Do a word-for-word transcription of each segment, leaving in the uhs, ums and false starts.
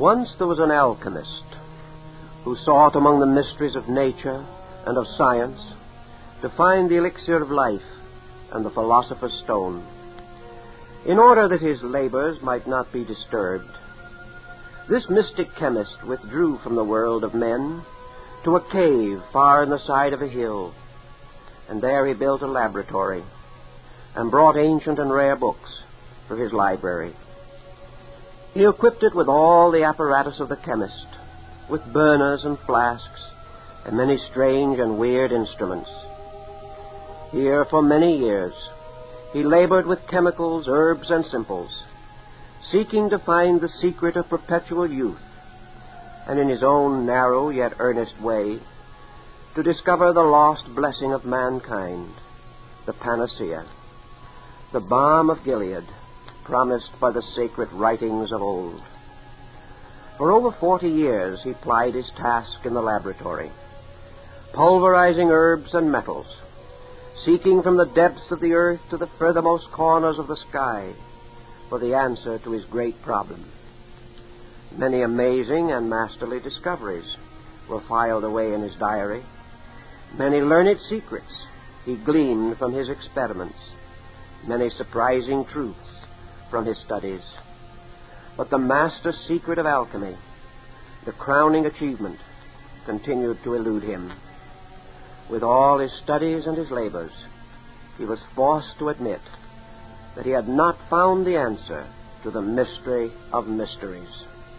Once there was an alchemist who sought among the mysteries of nature and of science to find the elixir of life and the philosopher's stone. In order that his labors might not be disturbed, this mystic chemist withdrew from the world of men to a cave far in the side of a hill, and there he built a laboratory and brought ancient and rare books for his library. He equipped it with all the apparatus of the chemist, with burners and flasks and many strange and weird instruments. Here for many years he labored with chemicals, herbs, and simples, seeking to find the secret of perpetual youth, and in his own narrow yet earnest way to discover the lost blessing of mankind, the panacea, the balm of Gilead, promised by the sacred writings of old. For over forty years he plied his task in the laboratory, pulverizing herbs and metals, seeking from the depths of the earth to the furthermost corners of the sky for the answer to his great problem. Many amazing and masterly discoveries were filed away in his diary. Many learned secrets he gleaned from his experiments, many surprising truths from his studies. But the master secret of alchemy, the crowning achievement, continued to elude him. With all his studies and his labors, he was forced to admit that he had not found the answer to the mystery of mysteries.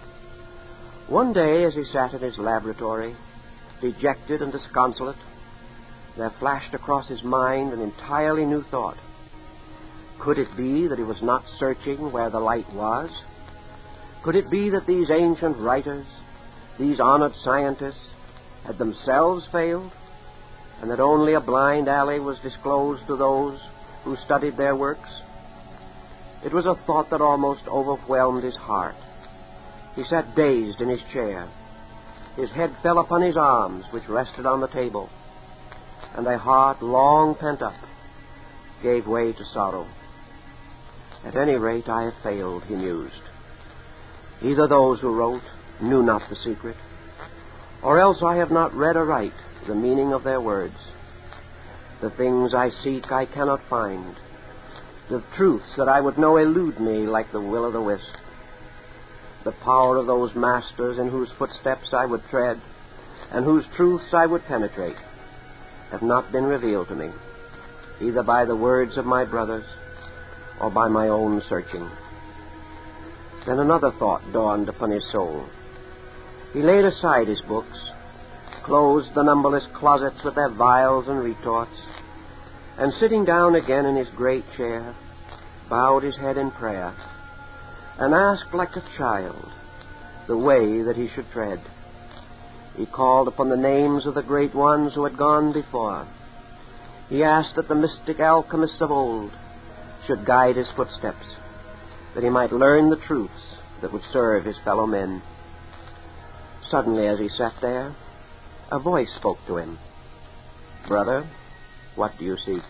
One day, as he sat in his laboratory, dejected and disconsolate, there flashed across his mind an entirely new thought. Could it be that he was not searching where the light was? Could it be that these ancient writers, these honored scientists, had themselves failed, and that only a blind alley was disclosed to those who studied their works? It was a thought that almost overwhelmed his heart. He sat dazed in his chair. His head fell upon his arms, which rested on the table, and a heart long pent up gave way to sorrow. At any rate, I have failed, he mused. Either those who wrote knew not the secret, or else I have not read aright the meaning of their words. The things I seek I cannot find. The truths that I would know elude me like the will-o'-the-wisp. The power of those masters in whose footsteps I would tread, and whose truths I would penetrate, have not been revealed to me, either by the words of my brothers or by my own searching. Then another thought dawned upon his soul. He laid aside his books, closed the numberless closets with their vials and retorts, and sitting down again in his great chair, bowed his head in prayer, and asked like a child the way that he should tread. He called upon the names of the great ones who had gone before. He asked that the mystic alchemists of old should guide his footsteps, that he might learn the truths that would serve his fellow men. Suddenly, as he sat there, a voice spoke to him. "Brother, what do you seek?"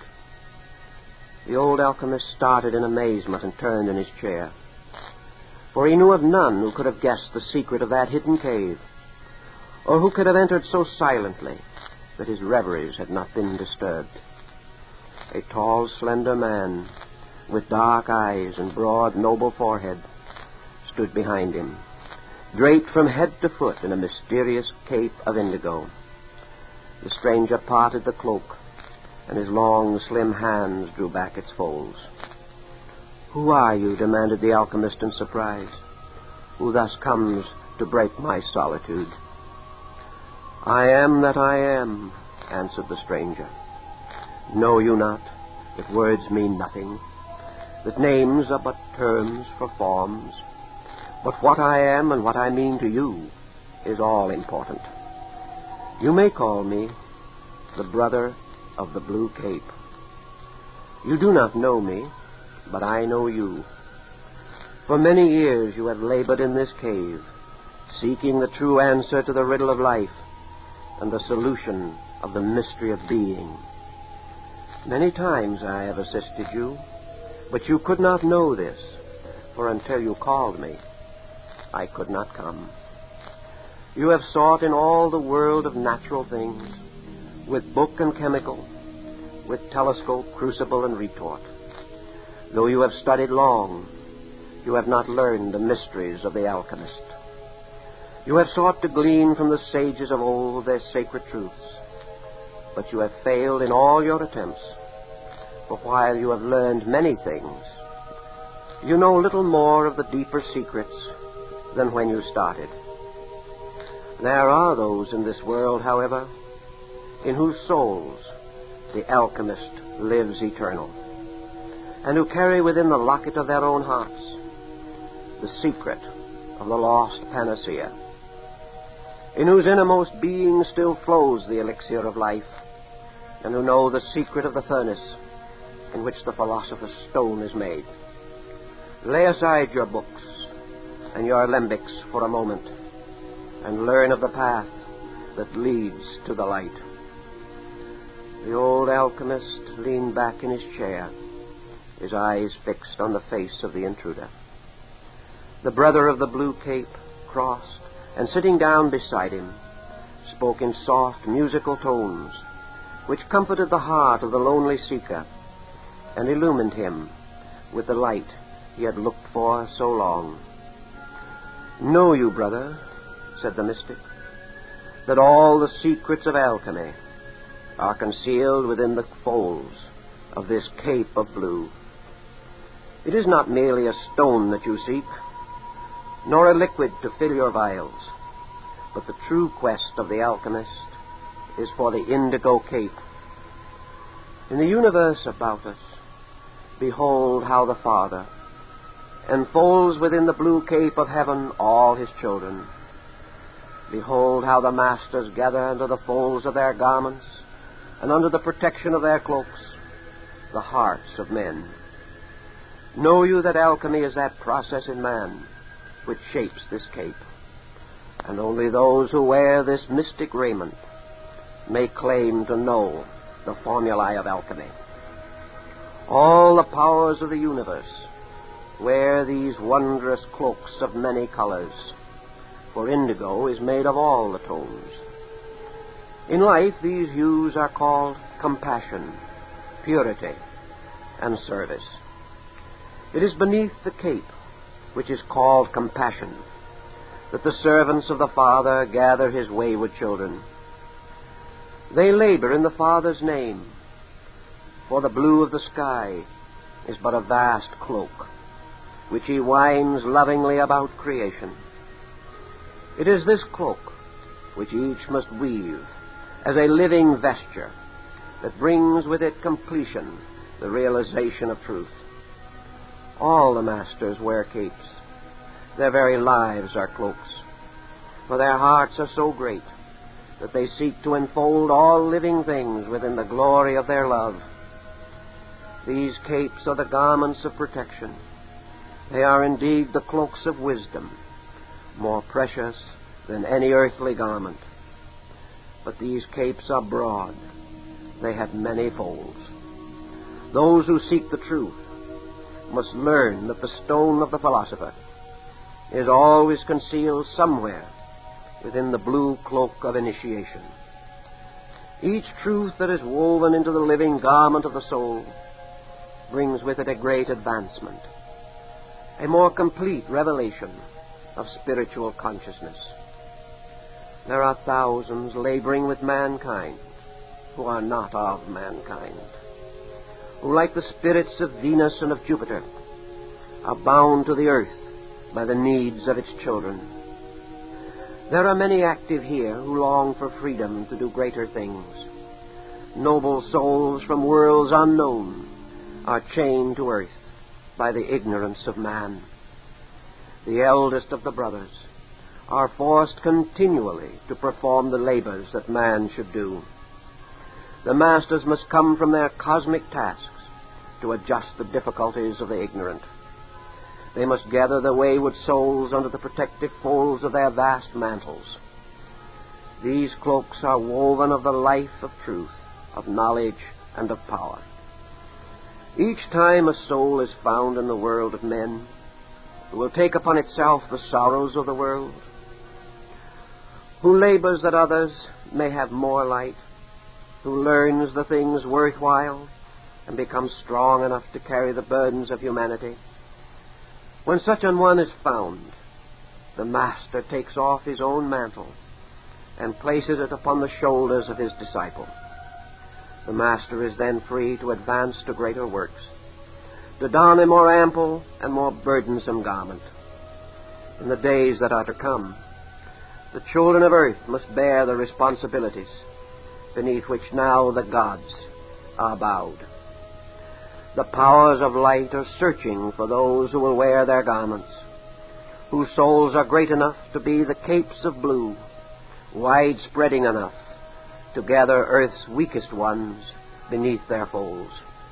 The old alchemist started in amazement and turned in his chair, for he knew of none who could have guessed the secret of that hidden cave, or who could have entered so silently that his reveries had not been disturbed. A tall, slender man, with dark eyes and broad, noble forehead, stood behind him, draped from head to foot in a mysterious cape of indigo. The stranger parted the cloak, and his long, slim hands drew back its folds. "Who are you?" demanded the alchemist in surprise. "Who thus comes to break my solitude?" "I am that I am," answered the stranger. "Know you not that words mean nothing, that names are but terms for forms? But what I am and what I mean to you is all important. You may call me the brother of the Blue Cape. You do not know me, but I know you. For many years you have labored in this cave, seeking the true answer to the riddle of life and the solution of the mystery of being. Many times I have assisted you, but you could not know this, for until you called me, I could not come. You have sought in all the world of natural things, with book and chemical, with telescope, crucible, and retort. Though you have studied long, you have not learned the mysteries of the alchemist. You have sought to glean from the sages of old their sacred truths, but you have failed in all your attempts. For while you have learned many things, you know little more of the deeper secrets than when you started. There are those in this world, however, in whose souls the alchemist lives eternal, and who carry within the locket of their own hearts the secret of the lost panacea, in whose innermost being still flows the elixir of life, and who know the secret of the furnace in which the philosopher's stone is made. Lay aside your books and your alembics for a moment, and learn of the path that leads to the light. The old alchemist leaned back in his chair, his eyes fixed on the face of the intruder. The brother of the blue cape crossed, and sitting down beside him, spoke in soft, musical tones, which comforted the heart of the lonely seeker, and illumined him with the light he had looked for so long. Know you, brother, said the mystic, that all the secrets of alchemy are concealed within the folds of this cape of blue. It is not merely a stone that you seek, nor a liquid to fill your vials, but the true quest of the alchemist is for the indigo cape. In the universe about us, behold how the Father enfolds within the blue cape of heaven all his children. Behold how the masters gather under the folds of their garments and under the protection of their cloaks the hearts of men. Know you that alchemy is that process in man which shapes this cape, and only those who wear this mystic raiment may claim to know the formulae of alchemy. All the powers of the universe wear these wondrous cloaks of many colors, for indigo is made of all the tones. In life, these hues are called compassion, purity, and service. It is beneath the cape, which is called compassion, that the servants of the Father gather his wayward children. They labor in the Father's name, for the blue of the sky is but a vast cloak, which he winds lovingly about creation. It is this cloak which each must weave as a living vesture that brings with it completion the realization of truth. All the masters wear capes. Their very lives are cloaks, for their hearts are so great that they seek to enfold all living things within the glory of their love. These capes are the garments of protection. They are indeed the cloaks of wisdom, more precious than any earthly garment. But these capes are broad. They have many folds. Those who seek the truth must learn that the stone of the philosopher is always concealed somewhere within the blue cloak of initiation. Each truth that is woven into the living garment of the soul brings with it a great advancement, a more complete revelation of spiritual consciousness. There are thousands laboring with mankind who are not of mankind, who, like the spirits of Venus and of Jupiter, are bound to the earth by the needs of its children. There are many active here who long for freedom to do greater things. Noble souls from worlds unknown are chained to earth by the ignorance of man. The eldest of the brothers are forced continually to perform the labors that man should do. The masters must come from their cosmic tasks to adjust the difficulties of the ignorant. They must gather the wayward souls under the protective folds of their vast mantles. These cloaks are woven of the life of truth, of knowledge, and of power. Each time a soul is found in the world of men, who will take upon itself the sorrows of the world, who labors that others may have more light, who learns the things worthwhile and becomes strong enough to carry the burdens of humanity. When such an one is found, the Master takes off his own mantle and places it upon the shoulders of his disciple. The Master is then free to advance to greater works, to don a more ample and more burdensome garment. In the days that are to come, the children of earth must bear the responsibilities beneath which now the gods are bowed. The powers of light are searching for those who will wear their garments, whose souls are great enough to be the capes of blue, wide-spreading enough to gather earth's weakest ones beneath their folds.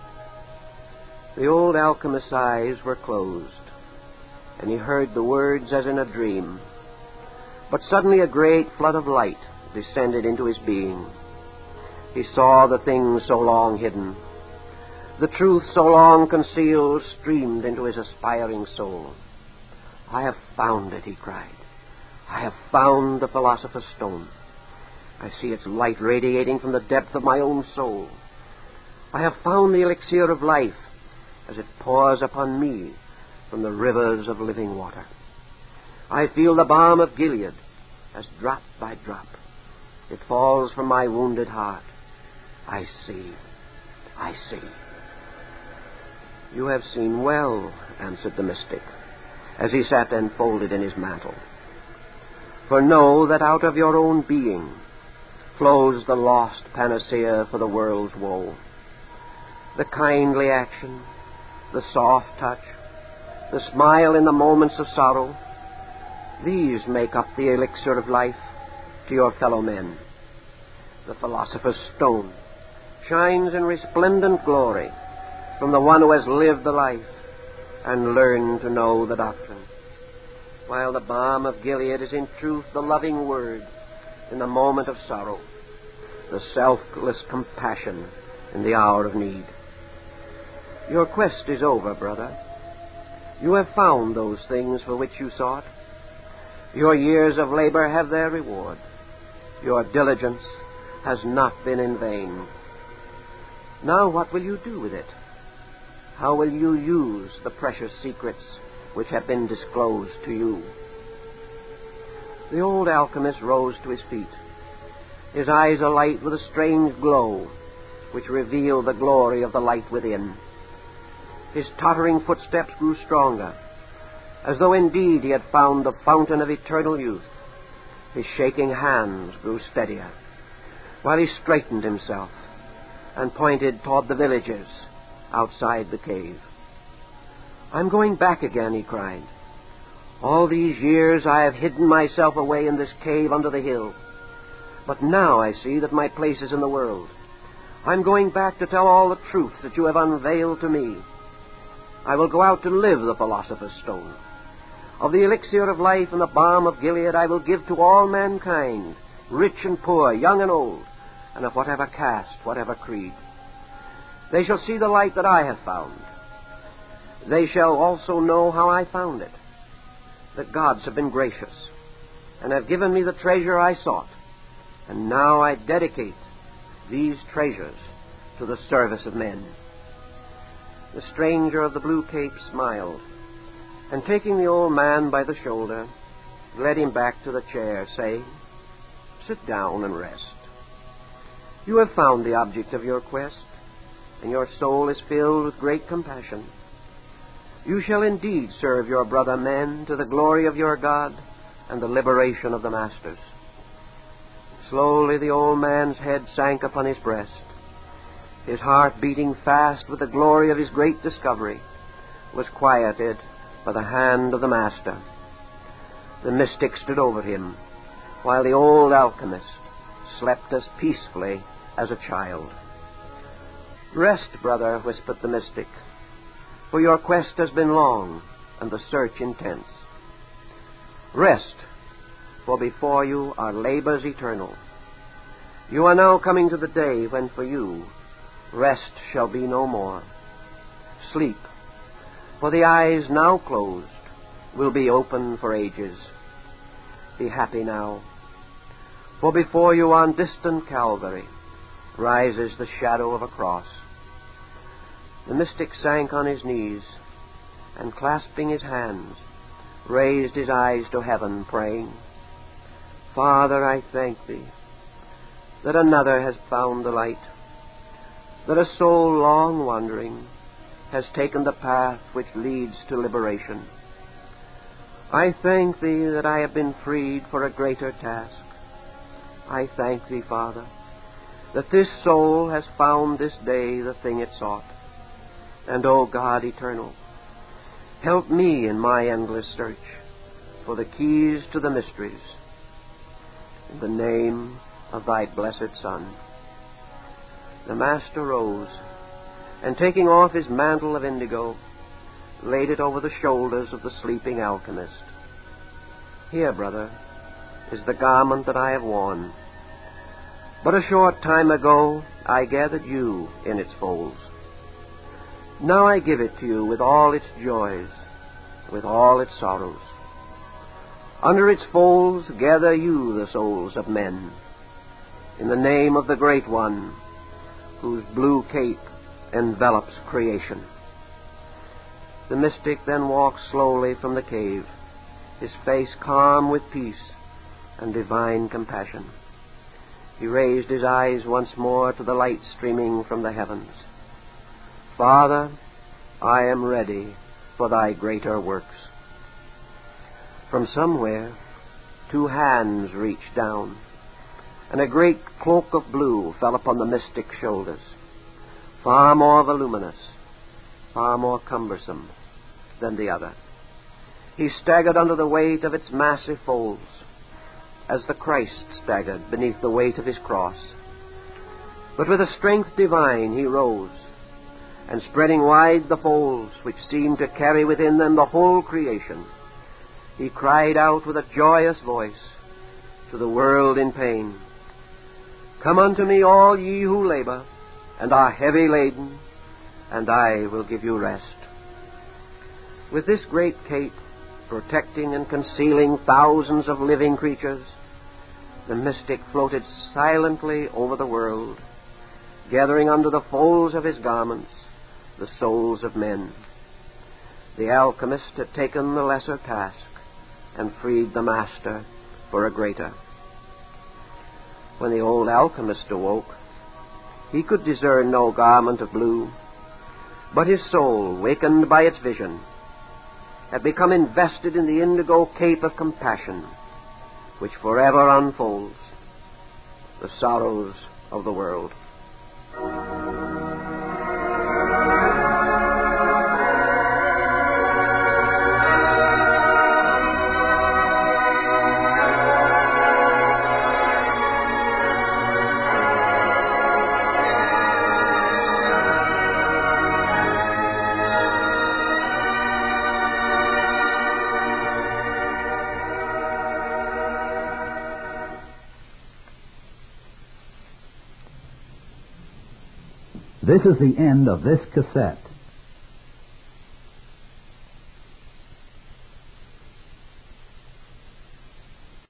The old alchemist's eyes were closed, and he heard the words as in a dream. But suddenly a great flood of light descended into his being. He saw the things so long hidden. The truth so long concealed streamed into his aspiring soul. "I have found it," he cried. "I have found the Philosopher's Stone. I see its light radiating from the depth of my own soul. I have found the elixir of life as it pours upon me from the rivers of living water. I feel the balm of Gilead as drop by drop it falls from my wounded heart. I see, I see." "You have seen well," answered the mystic, as he sat enfolded in his mantle. "For know that out of your own being flows the lost panacea for the world's woe. The kindly action, the soft touch, the smile in the moments of sorrow, these make up the elixir of life to your fellow men. The Philosopher's Stone shines in resplendent glory from the one who has lived the life and learned to know the doctrine, while the balm of Gilead is in truth the loving word in the moment of sorrow, the selfless compassion in the hour of need. Your quest is over, brother. You have found those things for which you sought. Your years of labor have their reward. Your diligence has not been in vain. Now what will you do with it? How will you use the precious secrets which have been disclosed to you?" The old alchemist rose to his feet, his eyes alight with a strange glow which revealed the glory of the light within. His tottering footsteps grew stronger, as though indeed he had found the fountain of eternal youth. His shaking hands grew steadier, while he straightened himself and pointed toward the villages outside the cave. "I'm going back again," he cried. "All these years I have hidden myself away in this cave under the hill. But now I see that my place is in the world. I'm going back to tell all the truth that you have unveiled to me. I will go out to live the Philosopher's Stone. Of the elixir of life and the balm of Gilead I will give to all mankind, rich and poor, young and old, and of whatever caste, whatever creed. They shall see the light that I have found. They shall also know how I found it. The gods have been gracious and have given me the treasure I sought, and now I dedicate these treasures to the service of men." The stranger of the blue cape smiled, and taking the old man by the shoulder, led him back to the chair, saying, "Sit down and rest. You have found the object of your quest, and your soul is filled with great compassion. You shall indeed serve your brother men to the glory of your God and the liberation of the masters." Slowly the old man's head sank upon his breast. His heart, beating fast with the glory of his great discovery, was quieted by the hand of the Master. The mystic stood over him, while the old alchemist slept as peacefully as a child. "Rest, brother," whispered the mystic, "for your quest has been long and the search intense. Rest, for before you are labors eternal. You are now coming to the day when for you rest shall be no more. Sleep, for the eyes now closed will be open for ages. Be happy now, for before you on distant Calvary rises the shadow of a cross. The mystic sank on his knees, and clasping his hands, raised his eyes to heaven, praying, Father, I thank Thee that another has found the light, that a soul long wandering has taken the path which leads to liberation. I thank Thee that I have been freed for a greater task. I thank Thee, Father, that this soul has found this day the thing it sought. And, O God eternal, help me in my endless search for the keys to the mysteries. In the name of Thy blessed Son. The Master rose, and taking off his mantle of indigo, laid it over the shoulders of the sleeping alchemist. Here, brother, is the garment that I have worn. But a short time ago I gathered you in its folds. Now I give it to you with all its joys, with all its sorrows. Under its folds gather you the souls of men, in the name of the Great One, whose blue cape envelops creation. The mystic then walked slowly from the cave, his face calm with peace and divine compassion. He raised his eyes once more to the light streaming from the heavens. Father, I am ready for Thy greater works. From somewhere, two hands reached down, and a great cloak of blue fell upon the mystic's shoulders, far more voluminous, far more cumbersome than the other. He staggered under the weight of its massive folds, as the Christ staggered beneath the weight of his cross. But with a strength divine he rose, and spreading wide the folds which seemed to carry within them the whole creation, he cried out with a joyous voice to the world in pain, Come unto me, all ye who labor and are heavy laden, and I will give you rest. With this great cape, protecting and concealing thousands of living creatures, the mystic floated silently over the world, gathering under the folds of his garments the souls of men. The alchemist had taken the lesser task and freed the master for a greater. When the old alchemist awoke, he could discern no garment of blue, but his soul, wakened by its vision, had become invested in the indigo cape of compassion, which forever unfolds the sorrows of the world. This is the end of this cassette.